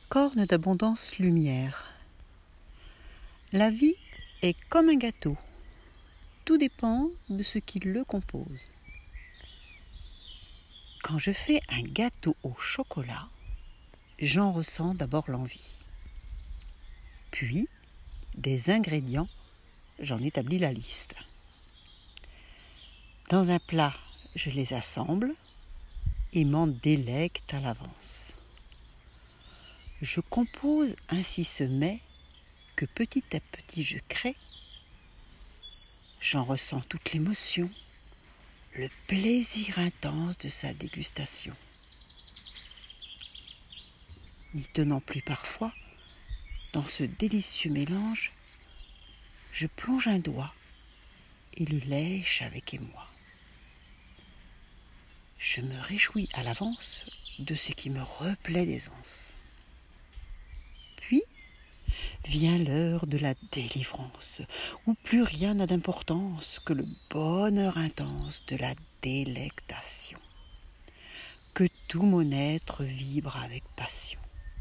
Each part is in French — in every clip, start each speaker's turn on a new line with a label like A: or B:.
A: corne d'abondance lumière. La vie est comme un gâteau. Tout dépend de ce qui le compose. Quand je fais un gâteau au chocolat, j'en ressens d'abord l'envie. Puis, des ingrédients, j'en établis la liste. Dans un plat, je les assemble et m'en délecte à l'avance. Je compose ainsi ce mets que petit à petit je crée. J'en ressens toute l'émotion, le plaisir intense de sa dégustation. N'y tenant plus parfois, dans ce délicieux mélange, je plonge un doigt et le lèche avec émoi. Je me réjouis à l'avance de ce qui me replaît d'aisance. Puis vient l'heure de la délivrance, où plus rien n'a d'importance que le bonheur intense de la délectation, que tout mon être vibre avec passion.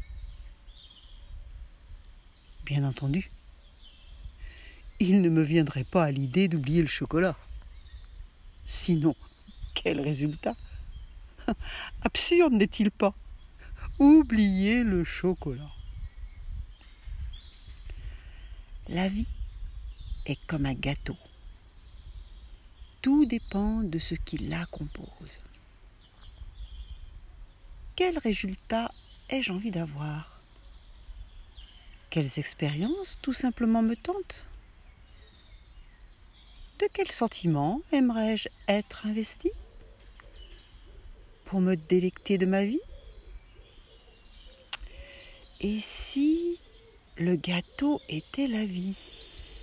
A: Bien entendu, il ne me viendrait pas à l'idée d'oublier le chocolat. Sinon, quel résultat ? Absurde n'est-il pas ? Oublier le chocolat. La vie est comme un gâteau. Tout dépend de ce qui la compose. Quel résultat ai-je envie d'avoir ? Quelles expériences tout simplement me tentent ? De quels sentiments aimerais-je être investi pour me délecter de ma vie ? Et si le gâteau était la vie ?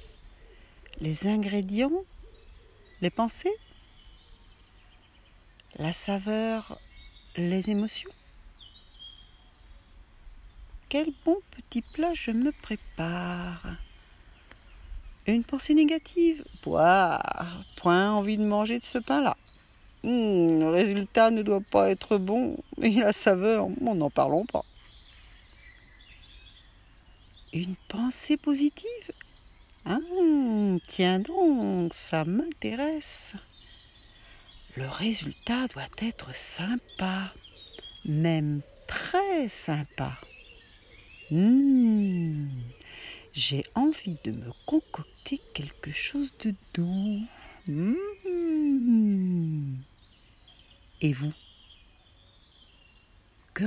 A: Les ingrédients, les pensées, la saveur, les émotions ? Quel bon petit plat je me prépare ? Une pensée négative ? Point envie de manger de ce pain-là. Le résultat ne doit pas être bon, et la saveur, n'en parlons pas. Une pensée positive ? Tiens donc, ça m'intéresse. Le résultat doit être sympa, même très sympa. J'ai envie de me concocter quelque chose de doux. Et vous ? Que ressentez-vous ?